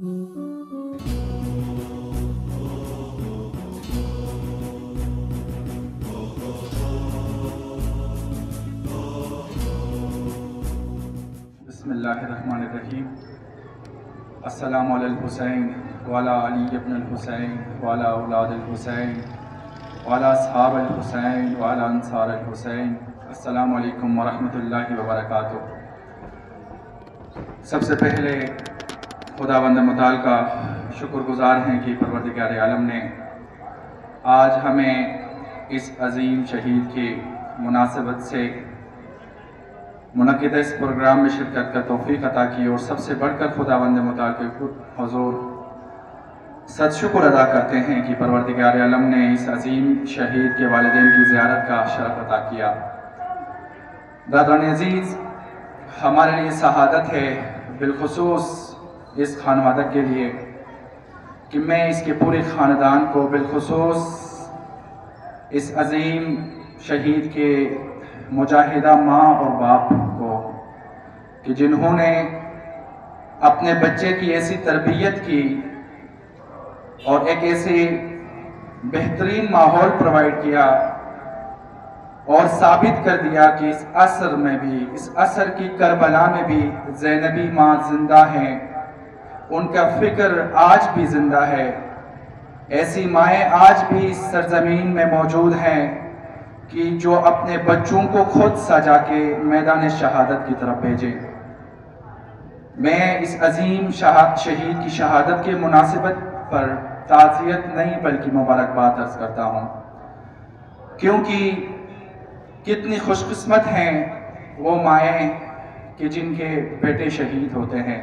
بسم اللہ الرحمن الرحیم۔ السلام علی الحسین وعلی علی ابن الحسین وعلی اولاد الحسین وعلی اصحاب الحسین وعلی انصار الحسین۔ السلام علیکم ورحمۃ اللہ وبرکاتہ۔ سب سے پہلے خداوند متعال کا شکر گزار ہیں کہ پروردگار عالم نے آج ہمیں اس عظیم شہید کی مناسبت سے منعقدہ اس پروگرام میں شرکت کا توفیق عطا کی، اور سب سے بڑھ کر خداوند متعال کے حضور صد شکر ادا کرتے ہیں کہ پروردگار عالم نے اس عظیم شہید کے والدین کی زیارت کا شرف عطا کیا۔ برادران عزیز، ہمارے لیے سعادت ہے، بالخصوص اس خانوادہ کے لیے، کہ میں اس کے پورے خاندان کو، بالخصوص اس عظیم شہید کے مجاہدہ ماں اور باپ کو، کہ جنہوں نے اپنے بچے کی ایسی تربیت کی اور ایک ایسی بہترین ماحول پرووائڈ کیا اور ثابت کر دیا کہ اس عصر میں بھی، اس عصر کی کربلا میں بھی زینبی ماں زندہ ہیں، ان کا فکر آج بھی زندہ ہے۔ ایسی مائیں آج بھی اس سرزمین میں موجود ہیں کہ جو اپنے بچوں کو خود سجا کے میدان شہادت کی طرف بھیجیں۔ میں اس عظیم شہید کی شہادت کے مناسبت پر تعزیت نہیں بلکہ مبارکباد عرض کرتا ہوں، کیونکہ کتنی خوش قسمت ہیں وہ مائیں کہ جن کے بیٹے شہید ہوتے ہیں۔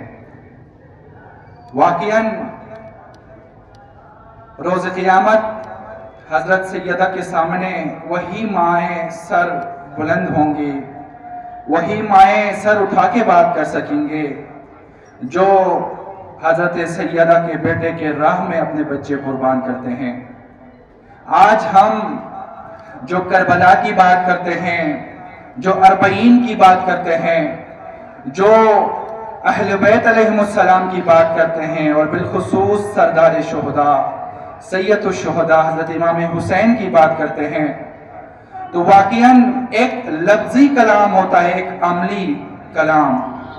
واقعاً روز قیامت حضرت سیدہ کے سامنے وہی مائیں سر بلند ہوں گی، وہی مائیں سر اٹھا کے بات کر سکیں گے جو حضرت سیدہ کے بیٹے کے راہ میں اپنے بچے قربان کرتے ہیں۔ آج ہم جو کربلا کی بات کرتے ہیں، جو اربعین کی بات کرتے ہیں، جو اہل بیت علیہم السلام کی بات کرتے ہیں، اور بالخصوص سردار شہداء سید الشہداء حضرت امام حسین کی بات کرتے ہیں، تو واقعاً ایک لفظی کلام ہوتا ہے، ایک عملی کلام۔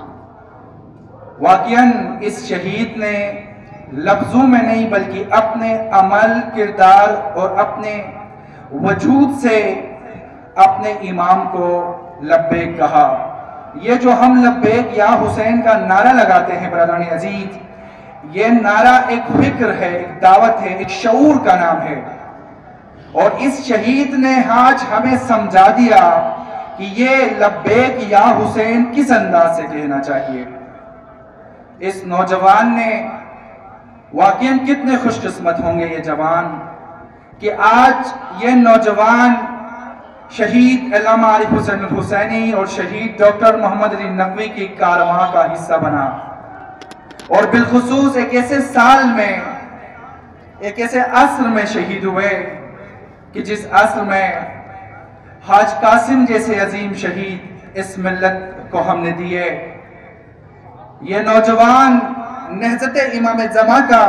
واقعاً اس شہید نے لفظوں میں نہیں بلکہ اپنے عمل، کردار اور اپنے وجود سے اپنے امام کو لبیک کہا۔ یہ جو ہم لبیک یا حسین کا نعرہ لگاتے ہیں برادران عزیز، یہ نعرہ ایک فکر ہے، ایک دعوت ہے، ایک شعور کا نام ہے، اور اس شہید نے آج ہمیں سمجھا دیا کہ یہ لبیک یا حسین کس انداز سے کہنا چاہیے۔ اس نوجوان نے واقعاً کتنے خوش قسمت ہوں گے یہ جوان کہ آج یہ نوجوان شہید علامہ عارف حسین الحسینی اور شہید ڈاکٹر محمد علی نقوی کی کارواں کا حصہ بنا، اور بالخصوص ایک ایسے سال میں، ایک ایسے عصر میں شہید ہوئے کہ جس عصر میں حاج قاسم جیسے عظیم شہید اس ملت کو ہم نے دیے۔ یہ نوجوان نہضت امام زماں کا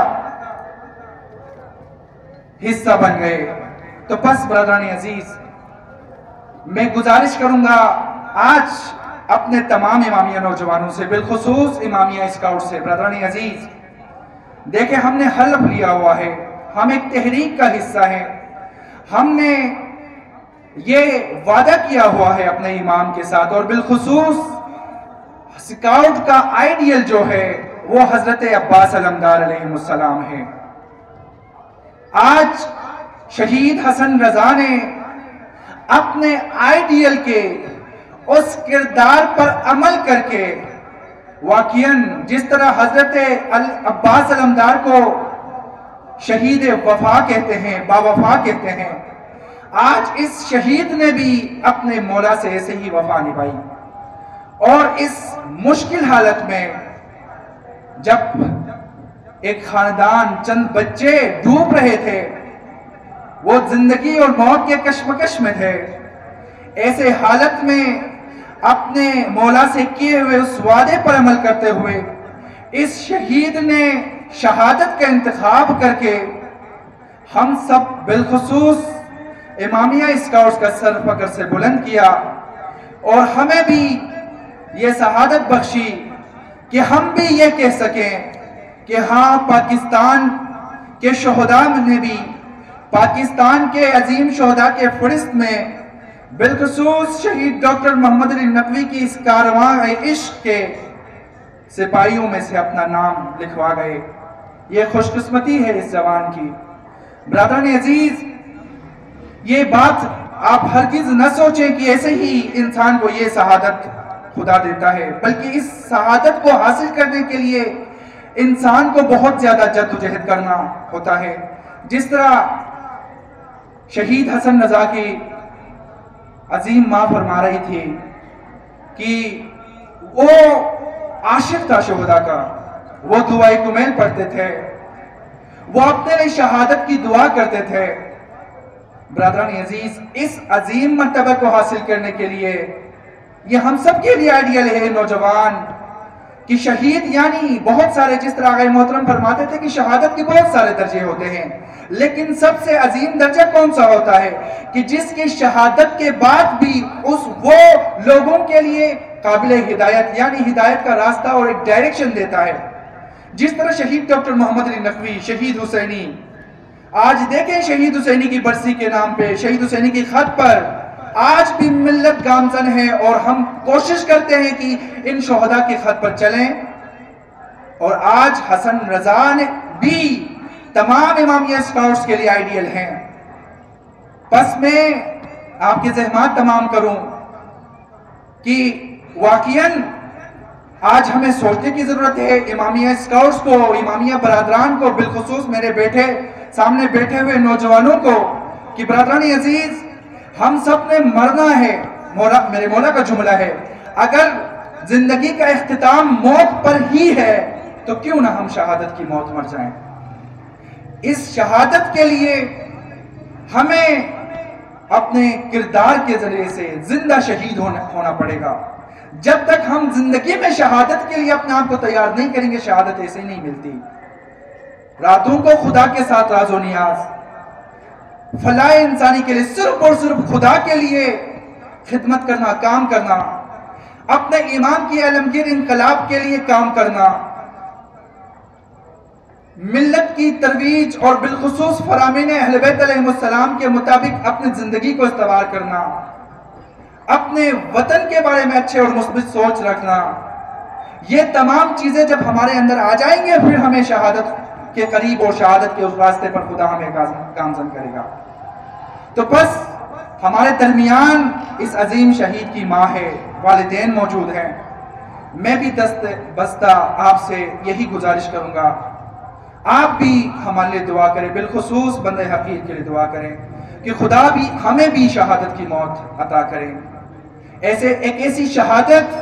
حصہ بن گئے۔ تو بس برادران عزیز، میں گزارش کروں گا آج اپنے تمام امامیہ نوجوانوں سے، بالخصوص امامیہ اسکاؤٹ سے، برادران عزیز دیکھیں، ہم نے حلف لیا ہوا ہے، ہم ایک تحریک کا حصہ ہیں، ہم نے یہ وعدہ کیا ہوا ہے اپنے امام کے ساتھ، اور بالخصوص اسکاؤٹ کا آئیڈیل جو ہے وہ حضرت عباس علمدار علیہ السلام ہے۔ آج شہید حسن رضا نے اپنے آئیڈیل کے اس کردار پر عمل کر کے، واقعاً جس طرح حضرت عباس علمدار کو شہید وفا کہتے ہیں، با وفا کہتے ہیں، آج اس شہید نے بھی اپنے مولا سے ایسے ہی وفا نبھائی، اور اس مشکل حالت میں جب ایک خاندان، چند بچے ڈوب رہے تھے، وہ زندگی اور موت کے کشمکش میں تھے، ایسے حالت میں اپنے مولا سے کیے ہوئے اس وعدے پر عمل کرتے ہوئے اس شہید نے शहादत का इंतखाब करके हम सब बिलखुसूस इमामिया स्काउट्स का सर फकर से बुलंद किया और हमें भी ये शहादत बख्शी कि हम भी ये कह सकें कि हाँ, पाकिस्तान के शहदा ने भी, पाकिस्तान के अजीम शहदा के फहरिस्त में बिलखुसूस शहीद डॉक्टर मोहम्मद अली नकवी की इस कारवां इश्क के सिपाहियों में से अपना नाम लिखवा गए। ये खुशकिस्मती है इस जवान की। ब्रदरान अजीज, ये बात आप हरगिज न सोचें कि ऐसे ही इंसान को ये शहादत खुदा देता है, बल्कि इस शहादत को हासिल करने के लिए इंसान को बहुत ज्यादा जद्दोजहद करना होता है। जिस तरह शहीद हसन रजा की अजीम मां फरमा रही थी कि वो आशिक था शोहदा का, वो दुआए कुमैल पढ़ते थे, वो अपने लिए शहादत की दुआ करते थे। ब्रदरान अजीज, इस अजीम मर्तबे को हासिल करने के लिए ये हम सब के लिए आइडियल है नौजवान कि शहीद यानी बहुत सारे, जिस तरह आगे मोहतरम फरमाते थे कि शहादत के बहुत सारे दर्जे होते हैं, लेकिन सबसे अजीम दर्जा कौन सा होता है कि जिसकी शहादत के बाद भी वो लोगों के लिए काबिल हिदायत यानी हिदायत का रास्ता और एक डायरेक्शन देता है। जिस तरह शहीद डॉक्टर मोहम्मद अली नकवी, शहीद हुसैनी, आज देखें शहीद हुसैनी की बरसी के नाम पे, शहीद हुसैनी की खत पर आज भी मिल्लत गामजन है और हम कोशिश करते हैं कि इन शोहदा की खत पर चलें। और आज हसन रजा ने भी तमाम इमामिया स्काउट्स के लिए आइडियल हैं। बस मैं आपके ज़हमात तमाम करूं कि वाकईन आज हमें सोचने की जरूरत है इमामिया स्काउट्स को, इमामिया बरादरान को, बिलखुसूस मेरे सामने बैठे हुए नौजवानों को कि बरादरान अजीज, हम सब ने मरना है। मेरे मौला का जुमला है, अगर जिंदगी का इख्तिताम मौत पर ही है तो क्यों ना हम शहादत की मौत मर जाएं। इस शहादत के लिए हमें अपने किरदार के जरिए से जिंदा शहीद होना पड़ेगा। जब तक हम जिंदगी में शहादत के लिए अपने आप को तैयार नहीं करेंगे, शहादत ऐसे ही नहीं मिलती। रातों को खुदा के साथ राजो नियाज, फलाह इंसानी के लिए सिर्फ और सिर्फ खुदा के लिए खिदमत करना, काम करना, अपने ईमान की आलमगीर इनकलाब के लिए काम करना, मिल्लत की तरवीज और बिलखुसूस फरामीन अहले बैत अलैहिमुस्सलाम के मुताबिक अपनी जिंदगी को इस्तेमाल करना, अपने वतन के बारे में अच्छे और मुस्बित सोच रखना, ये तमाम चीजें जब हमारे अंदर आ जाएंगे फिर हमें शहादत के करीब और शहादत के उस रास्ते पर खुदा हमें गामजन करेगा। तो बस हमारे दरमियान इस अजीम शहीद की माँ है, वालिदैन मौजूद हैं। मैं भी बस्ता आपसे यही गुजारिश करूंगा, आप भी हमारे लिए दुआ करें, बिलखुसूस बंदे हकीर के लिए दुआ करें कि खुदा भी हमें भी शहादत की मौत अता करें। एक ऐसी शहादत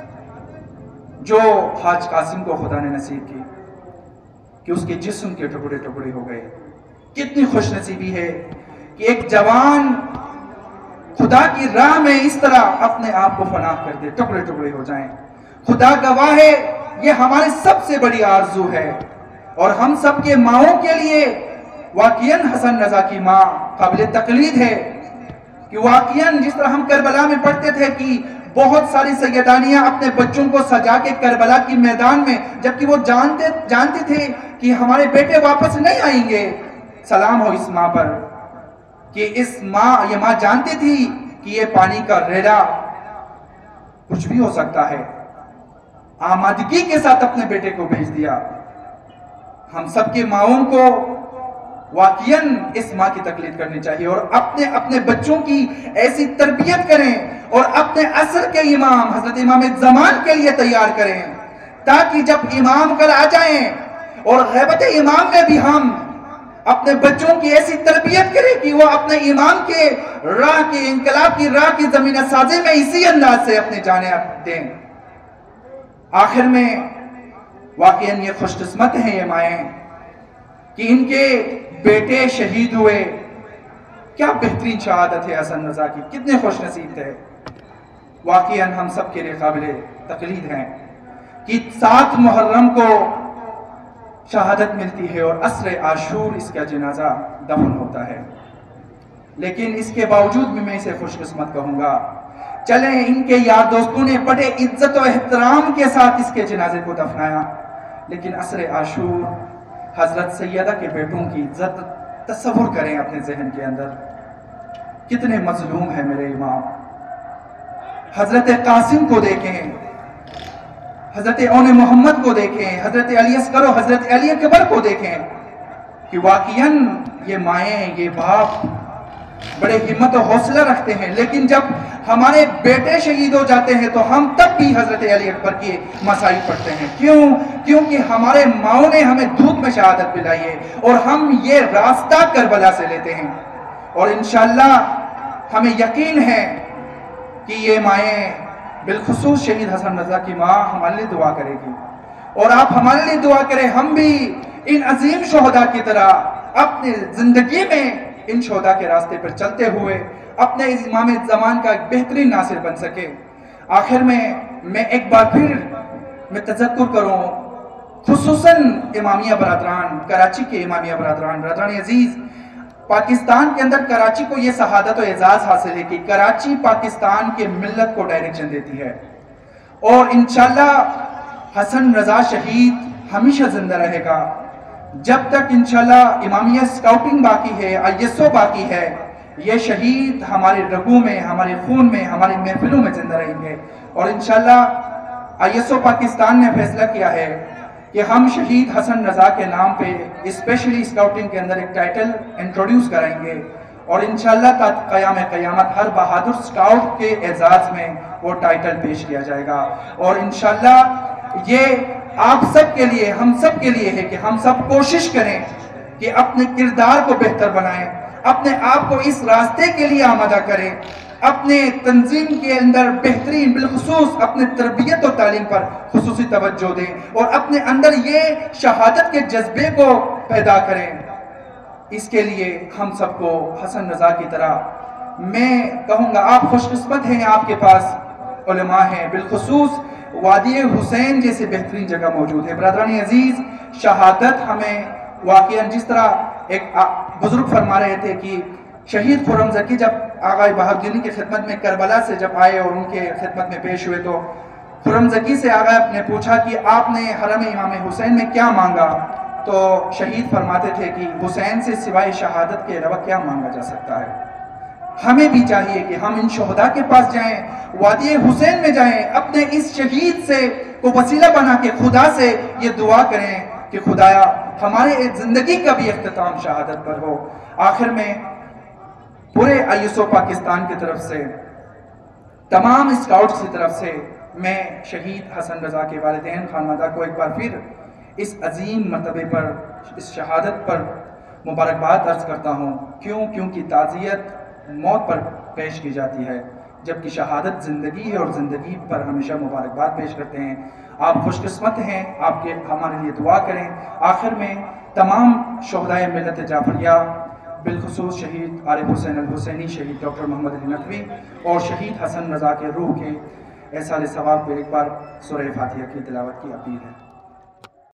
जो हाज कासिम को खुदा ने नसीब की कि उसके जिस्म के टुकड़े टुकड़े हो गए। कितनी खुशनसीबी है कि एक जवान खुदा की राह में इस तरह अपने आप को फना कर दे, टुकड़े टुकड़े हो जाएं। खुदा गवाह है, ये हमारी सबसे बड़ी आरजू है और हम सब के माओं के लिए वाकईन हसन रजा की माँ काबिल तकलीद है कि वाकईन जिस तरह हम करबला में पढ़ते थे कि बहुत सारी सैयदानियां अपने बच्चों को सजा के करबला की मैदान में, जबकि वो जानते थे कि हमारे बेटे वापस नहीं आएंगे। सलाम हो इस माँ पर कि ये माँ जानती थी कि ये पानी का रेड़ा कुछ भी हो सकता है, आमादगी के साथ अपने बेटे को भेज दिया। हम सबके माओं को वाकईन इस माँ की तकलीद करनी चाहिए और अपने अपने बच्चों की ऐसी तरबियत करें और अपने असर के इमाम हजरत इमाम ज़मान के लिए तैयार करें, ताकि जब इमाम कल आ जाएं और गैबत इमाम में भी हम अपने बच्चों की ऐसी तरबियत करें कि वो अपने इमाम के राह की, इंकलाब की राह की जमीन साजे में इसी अंदाज से अपने जाने दें। आखिर में वाकईन ये खुशकिस्मत हैं ये माएँ कि इनके बेटे शहीद हुए। क्या बेहतरीन शहादत है हसन रजा की, कितने खुशनसीब थे। वाकईन हम सब के लिए काबिल तकलीद हैं कि 7 मुहर्रम को शहादत मिलती है और असर आशूर इसका जनाजा दफन होता है। लेकिन इसके बावजूद भी मैं इसे खुशकिस्मत कहूँगा, चले इनके यार दोस्तों ने बड़े इज्जत और एहतराम के साथ इसके जनाजे को दफनाया, लेकिन असर आशूर हजरत सैयदा के बेटों की इज्जत तस्वुर करें अपने जहन के अंदर, कितने मजलूम है मेरे इमाम। हजरत कासिम को देखें, हजरत औने मोहम्मद को देखें, हजरत अली अस्कर और हजरत अली अकबर को देखें कि वाकईन ये माएँ ये बाप बड़े हिम्मत और हौसला रखते हैं, लेकिन जब हमारे बेटे शहीद हो जाते हैं तो हम तब भी हजरत अली अकबर की मसाइल पढ़ते हैं। क्यों? क्योंकि हमारे माओ ने हमें धूप में शहादत दिलाई है और हम ये रास्ता करबला से लेते हैं। और इंशाअल्लाह हमें यकीन है कि ये माएँ बिलखुसूस शहीद हसन रजा की माँ हमारे लिए दुआ करेगी, और आप हमारे लिए दुआ करें, हम भी इन अजीम शोहदा की तरह अपने जिंदगी में इन शोहदा के रास्ते पर चलते हुए अपने इस इमाम ज़मान का एक बेहतरीन नासिर बन सके। आखिर में मैं एक बार फिर मैं तज़क्कुर करूँ खुसूसन इमामिया बरादरान, कराची के इमामिया बरादरान, बरादरान अजीज, पाकिस्तान के अंदर कराची को ये शहादत और एजाज़ हासिल है कि कराची पाकिस्तान के मिल्लत को डायरेक्शन देती है, और इंशाअल्लाह हसन रजा शहीद हमेशा जिंदा रहेगा जब तक इंशाअल्लाह इमामिया स्काउटिंग बाकी है, ISO बाकी है। ये शहीद हमारे रगों में, हमारे खून में, हमारी महफिलों में जिंदा रहेंगे। और इंशाअल्लाह ISO पाकिस्तान ने फैसला किया है कि हम शहीद हसन रजा के नाम पे स्पेशली स्काउटिंग के अंदर एक टाइटल इंट्रोड्यूस कराएंगे, और इंशाअल्लाह क़याम क़यामत हर बहादुर स्काउट के एजाज में वो टाइटल पेश किया जाएगा। और इंशाअल्लाह ये आप सब के लिए, हम सब के लिए है कि हम सब कोशिश करें कि अपने किरदार को बेहतर बनाएं, अपने आप को इस रास्ते के लिए आमादा करें, अपने तंजीम के अंदर बेहतरीन बिलखुसूस अपने तरबियत और तालीम पर खुसूसी तवज्जो दें, और अपने अंदर ये शहादत के जज्बे को पैदा करें। इसके लिए हम सबको हसन रजा की तरह मैं कहूँगा आप खुशकिस्मत हैं, आपके पास उलमा हैं, बिलखुसूस वादी हुसैन जैसे बेहतरीन जगह मौजूद है। बरादरानी अजीज, शहादत हमें वाकईन जिस तरह एक बुजुर्ग फरमा रहे थे कि शहीद खुर्रम ज़की जब आगा बहादुरी की खिदमत में करबला से जब आए और उनके खिदमत में पेश हुए, तो खुर्रम ज़की से आगा ने पूछा कि आपने हरम इमाम हुसैन में क्या मांगा, तो शहीद फरमाते थे कि हुसैन से सिवाय शहादत के अलावा क्या मांगा जा सकता है। हमें भी चाहिए कि हम इन शोहदा के पास जाएं, वादी हुसैन में जाएं, अपने इस शहीद से को वसीला बना के खुदा से ये दुआ करें कि खुदाया हमारे जिंदगी का भी इख्तिताम शहादत पर हो। आखिर में पूरे ISO पाकिस्तान की तरफ से, तमाम स्काउट्स की तरफ से मैं शहीद हसन रजा के वालिदैन खानवादा को एक बार फिर इस अजीम मर्तबे पर, इस शहादत पर मुबारकबाद अर्ज करता हूँ। क्योंकि ताज़ियत मौत पर पेश की जाती है, जबकि शहादत ज़िंदगी है और ज़िंदगी पर हमेशा मुबारकबाद पेश करते हैं। आप खुशकिस्मत हैं, आपके हमारे लिए दुआ करें। आखिर में तमाम शोहदाए मिल्लत जाफरिया, बिलखुसूस शहीद आरिफ हुसैन अल हुसैनी, शहीद डॉक्टर मोहम्मद अली नकवी और शहीद हसन रजा के रूह के एहसाल सवाब पर एक बार सूरह फातिहा की तिलावत की अपील है।